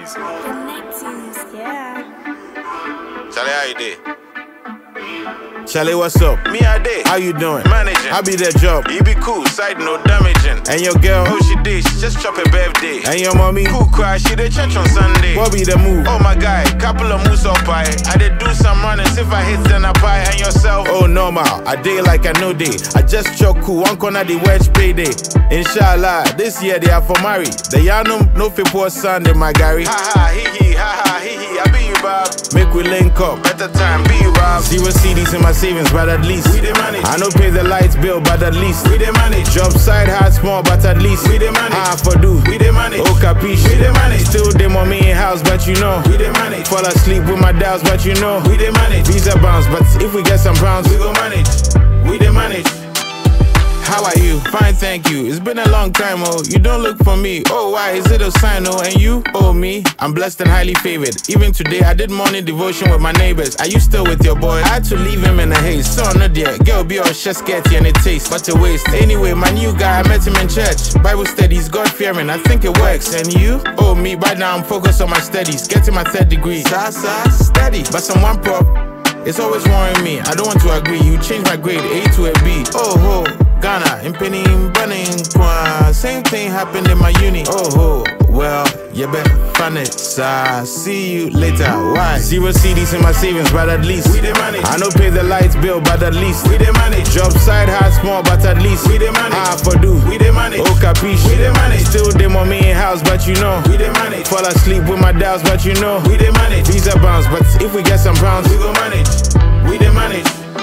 Yeah. Charlie, how you dey? Charlie, what's up? Me I dey. How you doing? Managing. I be that job. You be cool, side no damaging. And your girl? Oh, she did, she just chop a birthday. And your mommy? Cool cry, she dey church on Sunday. What be the move? Oh my guy, couple of moves up pie. I did do some runnings, if I hit then I pie. And yourself? Oh, normal. I day like I know day. I just choke cool, one corner the wedge payday. Inshallah, this year they are for marry. The Yanum no fit poor Sunday, my Gary. Ha ha, hee hee, ha ha, hee hee. I be you, Bob. Make we link up. Better time, be you, Bob. 0 CDs in my savings, but at least We dey manage. I no pay the lights bill, but at least We dey manage. job side hard small, but at least We dey manage. I for do. We dey manage. Oh capiche. We dey manage. Still them on me in house, but you know We dey manage. fall asleep with my doubts, but you know We dey manage. visa bounce. But if we get some pounds, We go manage. We dey manage. how are you? Fine, thank you. It's been a long time, oh. You don't look for me. Oh, why? Is it a sign, oh? And you? Oh, me? I'm blessed and highly favored. Even today, I did morning devotion with my neighbors. Are you still with your boy? I had to leave him in a haze. So, no, dear. Girl, be all chest sketchy and it tastes, but a waste. Anyway, my new guy, I met him in church. Bible studies, God fearing. I think it works. And you? Oh, me? Right now, I'm focused on my studies. Getting my 3rd degree. Steady. But someone prop. It's always worrying me. I don't want to agree. You changed my grade A to a B. Oh ho, Ghana, in penny, bunning, same thing happened in my uni. Oh ho, well, you bet fun it. See you later. Why? 0 CDs in my savings, but at least We dey manage. I no pay the lights bill, but at least We dey manage. job side hard small, but at least We dey manage. I for do. We dey manage. Oh capiche. We dey manage. Still them on me in house, but you know We dey manage. fall asleep with my doubts, but you know We dey manage. visa bounce. But if we get some pounds, We go manage. We dey manage.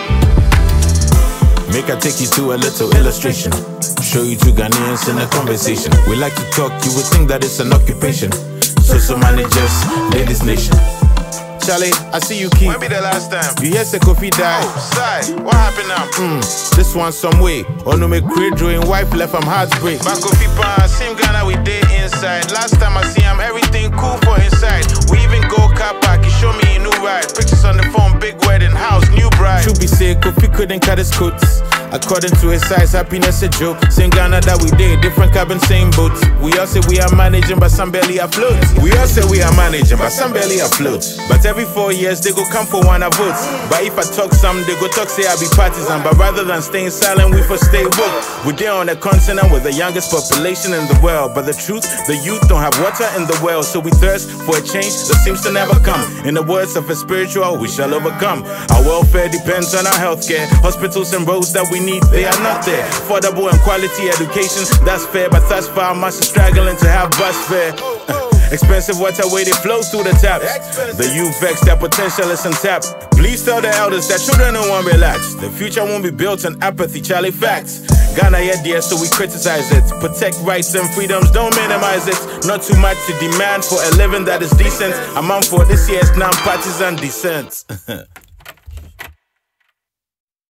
make I take you to a little illustration. Show you two Ghanaians in a conversation. We like to talk, you would think that it's an occupation. So managers, ladies nation. Charlie, I see you keep. When be the last time? You hear say Kofi die. Oh, side. What happened now? This one some way. Or no make great drawing wife left from heartbreak. Back of people, same Ghana we day inside. Last time I see him, everything cool for inside. We even go car park, he show me a new ride. Pictures on the phone, big wedding house, new bride. Truth be said, Kofi couldn't cut his coats. According to his size, happiness a joke. Same Ghana that we did, different cabin, same boats. We all say we are managing, but some barely afloat. We all say we are managing, but some barely afloat. But every 4 years, they go come for one of votes. But if I talk some, they go talk say I be partisan. But rather than staying silent, we for stay woke. We there on the continent with the youngest population in the world. But the truth, the youth don't have water in the well. So we thirst for a change that seems to never come. In the words of a spiritual, we shall overcome. Our welfare depends on our healthcare. Hospitals and roads that we need, they are not there. Affordable and quality education, that's fair. But thus far, much is struggling to have bus fare. Expensive water way they flow through the taps. The youth vex, their potential is untapped. Please tell the elders that children don't want relax. The future won't be built on apathy, Charlie facts. Ghana yeah dear, so we criticize it. Protect rights and freedoms, don't minimize it. Not too much to demand for a living that is decent. I'm on for this year's non-partisan descent.